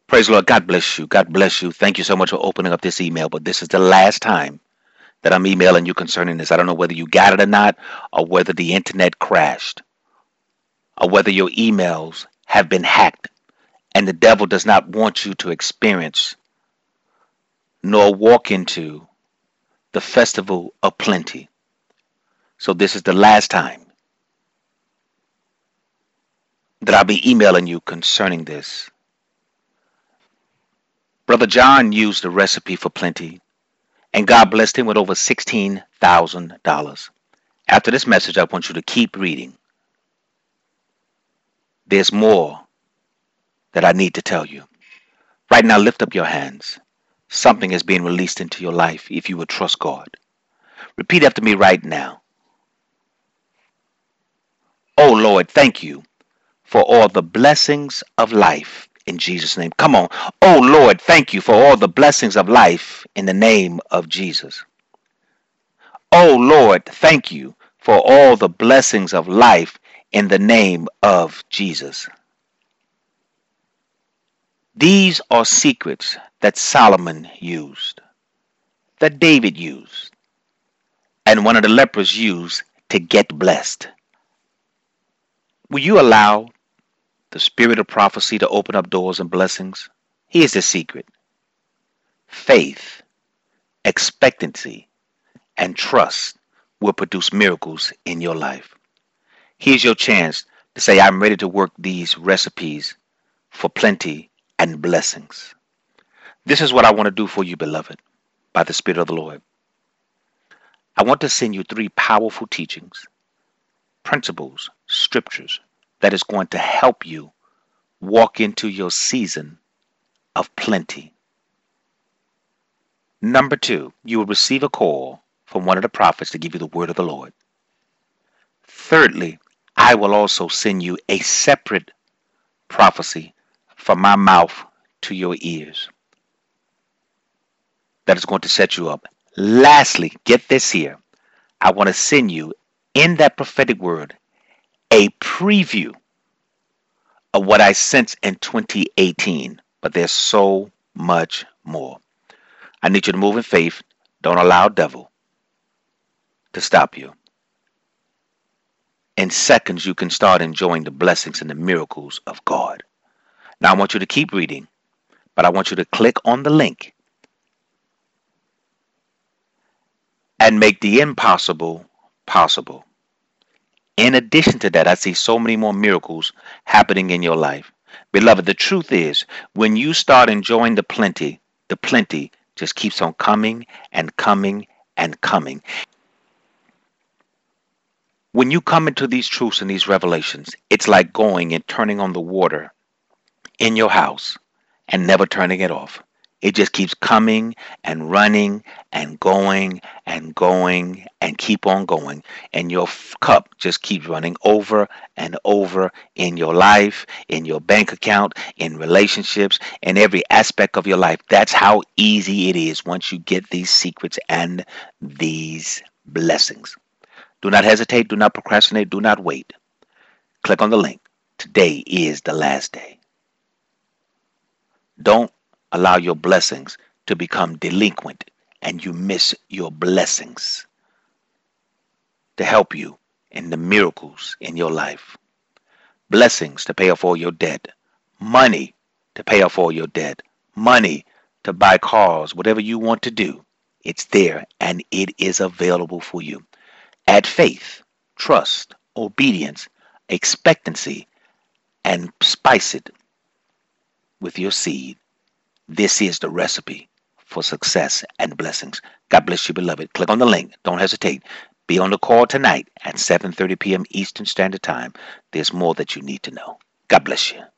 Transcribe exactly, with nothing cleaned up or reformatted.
Praise the Lord. God bless you. God bless you. Thank you so much for opening up this email. But this is the last time that I'm emailing you concerning this. I don't know whether you got it or not, or whether the internet crashed, or whether your emails have been hacked, and the devil does not want you to experience nor walk into the festival of plenty. So this is the last time that I'll be emailing you concerning this. Brother John used the recipe for plenty, and God blessed him with over sixteen thousand dollars. After this message, I want you to keep reading. There's more that I need to tell you. Right now, lift up your hands. Something is being released into your life if you would trust God. Repeat after me right now. Oh Lord, thank you for all the blessings of life in Jesus' name. Come on. Oh Lord, thank you for all the blessings of life in the name of Jesus. Oh Lord, thank you for all the blessings of life in the name of Jesus. These are secrets that Solomon used, that David used, and one of the lepers used to get blessed. Will you allow the spirit of prophecy to open up doors and blessings? Here's the secret. Faith, expectancy, and trust will produce miracles in your life. Here's your chance to say, I'm ready to work these recipes for plenty and blessings. This is what I want to do for you, beloved, by the Spirit of the Lord. I want to send you three powerful teachings, principles, scriptures that is going to help you walk into your season of plenty. Number two, you will receive a call from one of the prophets to give you the word of the Lord. Thirdly, I will also send you a separate prophecy from my mouth to your ears that is going to set you up. Lastly, get this here. I want to send you in that prophetic word a preview of what I sensed in twenty eighteen. But there's so much more. I need you to move in faith. Don't allow devil to stop you. In seconds, you can start enjoying the blessings and the miracles of God. Now, I want you to keep reading, but I want you to click on the link and make the impossible possible. In addition to that, I see so many more miracles happening in your life. Beloved, the truth is, when you start enjoying the plenty, the plenty just keeps on coming and coming and coming. When you come into these truths and these revelations, it's like going and turning on the water in your house and never turning it off. It just keeps coming and running and going and going and keep on going. And your f- cup just keeps running over and over in your life, in your bank account, in relationships, in every aspect of your life. That's how easy it is once you get these secrets and these blessings. Do not hesitate. Do not procrastinate. Do not wait. Click on the link. Today is the last day. Don't allow your blessings to become delinquent and you miss your blessings to help you in the miracles in your life. Blessings to pay off all your debt. Money to pay off all your debt. Money to buy cars, whatever you want to do. It's there and it is available for you. Add faith, trust, obedience, expectancy, and spice it with your seed. This is the recipe for success and blessings. God bless you, beloved. Click on the link. Don't hesitate. Be on the call tonight at seven thirty p.m. Eastern Standard Time. There's more that you need to know. God bless you.